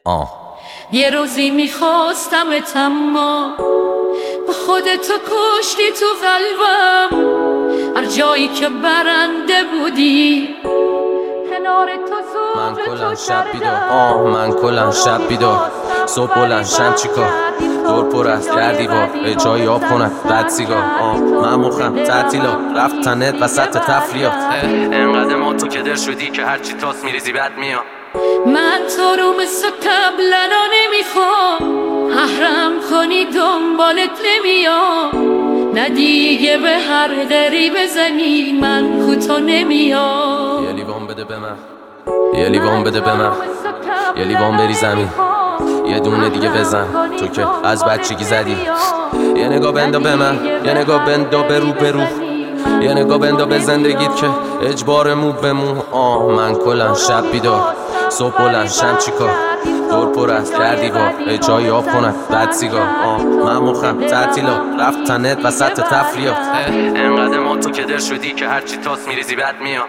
یه روزی میخواستمت اما با خودتو کشتی تو قلبم. هر جایی که برنده بودی کنار تو من کلن شب بیدار من کلن شب بیدار صبح بلند شم چیکار دور پر از دیوار به جایی آب کنن بد سیگار من مخم تعطیلات رفتنت وسط تفریات انقدر ما تو کدر شدی که هرچی تاس میریزی بد میاد. من تو رو مثل قبلنا نمیخوام، احرم کنی دنبالت نمیام. نه دیگه به هر دری بزنی من کوتاه نمیام. یه لیوان بده به من، یه لیوان بده به من، یه لیوان بری زمین، یه دونه دیگه بزن تو که از بچگی زدی. یه نگاه بندا به من، یه نگاه بندا به رو به رو، یه نگاه بندا به زندگیت که اجبار مو به مو. من کلن شب بیدار صبح بلند شم چیکار دور پر از دیوار به جایی آب کنن بد سیگار. من مخم تعطیلات رفتنت وسط تفریات انقدر ما تو کدر شدی که هرچی تاس میریزی بد میاد.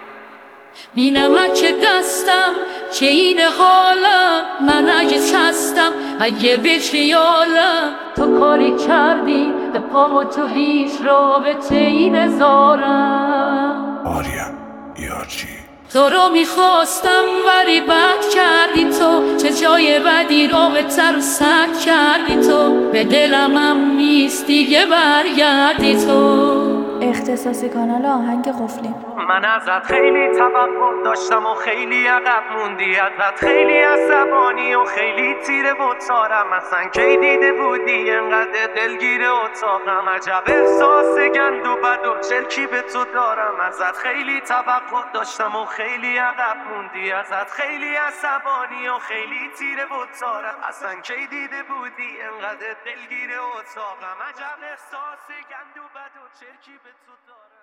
بی نمک دستم که این حالم، من اگه هستم اگه به خیالم. تو کاری کردی به پامو تو هیچ رابطه ای نذارم. آریا یارچی تو رو میخواستم ولی بد کردی تو، چه جای بدی رابطه رو سد کردی تو. به دلم هم نیست دیگه برگردی تو. اختصاصی کانال آهنگ قفلی. من ازت خیلی توقع داشتم و خیلی عقب موندی، ازت خیلی عصبانی و خیلی تیره و تارم. اصلا کی دیده بودی انقدر دلگیر اتاقم؟ عجب احساس گند و بد و چرکی به تو دارم. ازت خیلی توقع داشتم و خیلی عقب موندی، ازت خیلی عصبانی و خیلی تیره و تارم. اصلا کی دیده بودی انقدر دلگیر اتاقم؟ عجب احساس گند و بد و چرکی به تو دارم.